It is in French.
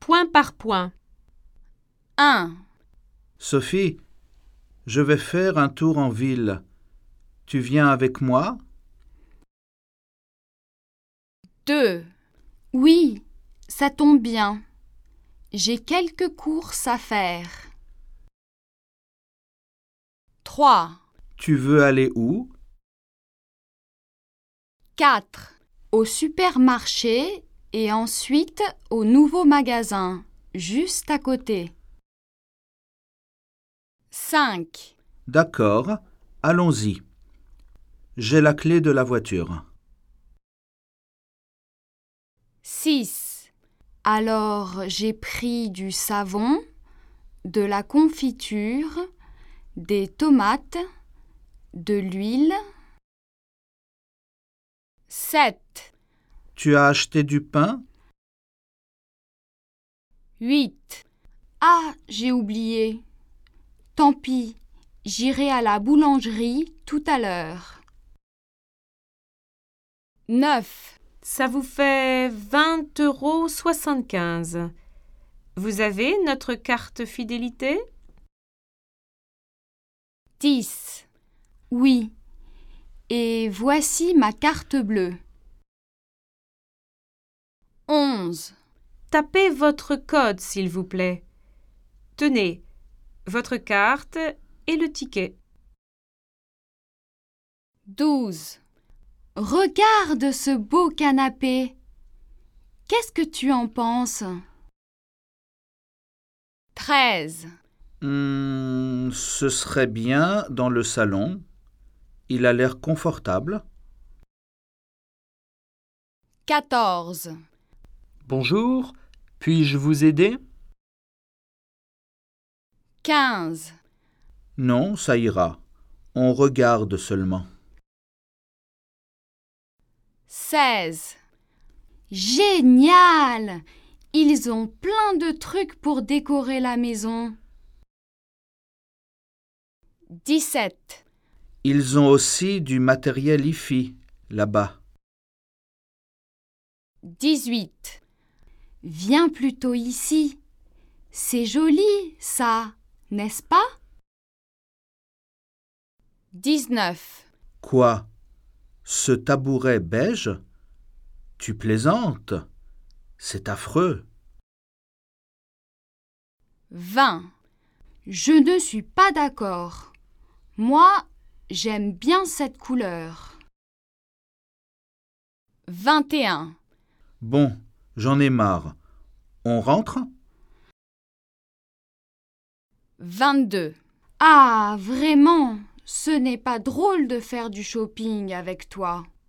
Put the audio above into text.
point par point. 1, Sophie, je vais faire un tour en ville. Tu viens avec moi? 2. Oui, ça tombe bien. J'ai quelques courses à faire. 3, Tu veux aller où? 4. Au supermarché et ensuite au nouveau magasin, juste à côté. 5. D'accord, allons-y. J'ai la clé de la voiture. 6. Alors j'ai pris du savon, de la confiture, des tomates, de l'huile. 7. Tu as acheté du pain? 8. Ah, j'ai oublié. Tant pis, j'irai à la boulangerie tout à l'heure. 9. Ça vous fait 20,75 €. Vous avez notre carte fidélité? 10. Oui. Et voici ma carte bleue. 11. Tapez votre code, s'il vous plaît. Tenez, votre carte et le ticket. 12. Regarde ce beau canapé. Qu'est-ce que tu en penses? 13. Ce serait bien dans le salon. Il a l'air confortable. 14. Bonjour, puis-je vous aider? 15. Non, ça ira. On regarde seulement. 16. Génial! Ils ont plein de trucs pour décorer la maison. 17. Ils ont aussi du matériel hi-fi là-bas. 18. Viens plutôt ici. C'est joli, ça, n'est-ce pas? 19. Quoi? Ce tabouret beige? Tu plaisantes? C'est affreux. 20. Je ne suis pas d'accord. Moi, j'aime bien cette couleur. 21. Bon, j'en ai marre. On rentre? 22. Ah, vraiment, ce n'est pas drôle de faire du shopping avec toi.